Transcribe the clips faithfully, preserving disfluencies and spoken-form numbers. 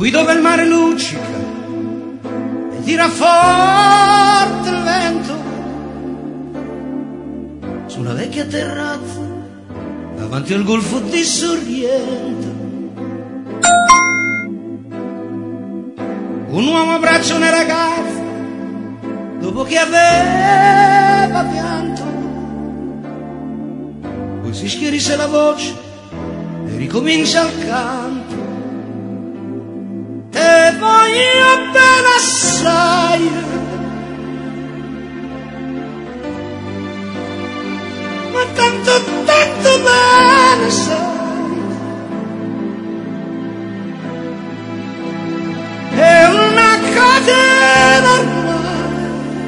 qui dove il mare luccica e tira forte il vento, su una vecchia terrazza davanti al golfo di Sorrento. Un uomo abbraccia una ragazza dopo che aveva pianto, poi si schierisce la voce e ricomincia il canto. Te voglio bene assai, ma tanto, tanto bene sai. È una catena ormai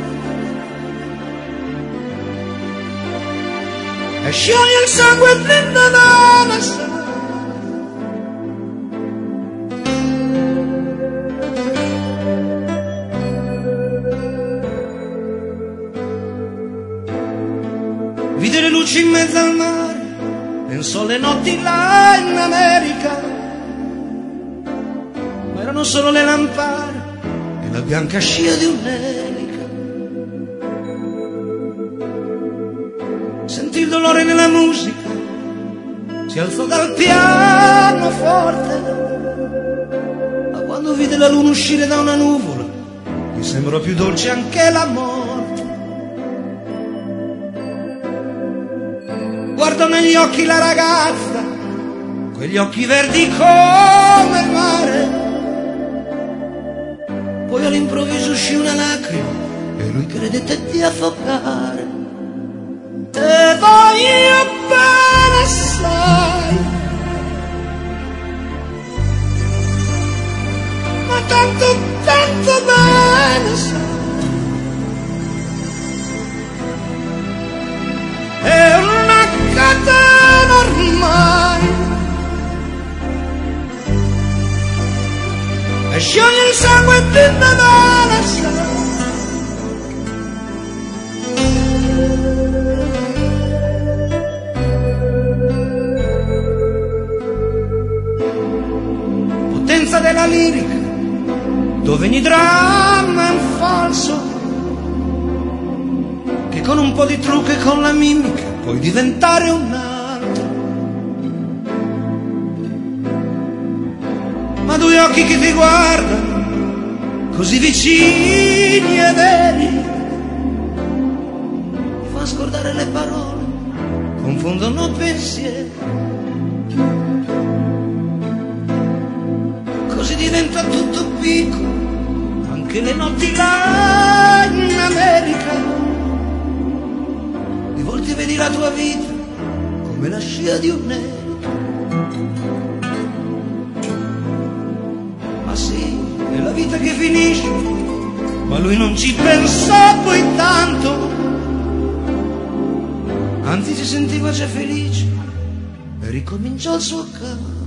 e scioglie il sangue dentro da me sai. Vide le luci in mezzo al mare, pensò alle notti là in America, ma erano solo le lampade e la bianca scia di un'elica. Sentì il dolore nella musica, si alzò dal pianoforte, ma quando vide la luna uscire da una nuvola, gli sembrò più dolce anche la morte. Guardò negli occhi la ragazza, quegli occhi verdi come il mare, poi all'improvviso uscì una lacrima e lui credette di affogare. Te voglio bene assai, ma tanto, tanto bene sai. È una catena ormai e scioglie il sangue dentro da la sala. Potenza della lirica, dove ogni dramma è un falso, che con un po' di trucco e con la mimica puoi diventare un altro. Ma due occhi che ti guardano, così vicini e veri, ti fa scordare le parole, confondono pensieri. Così diventa tutto piccolo, anche le notti là in America. Di volte vedi la tua vita come la scia di un'elica. Ma sì, è la vita che finisce, ma lui non ci pensò poi tanto, anzi si sentiva già felice e ricominciò il suo canto.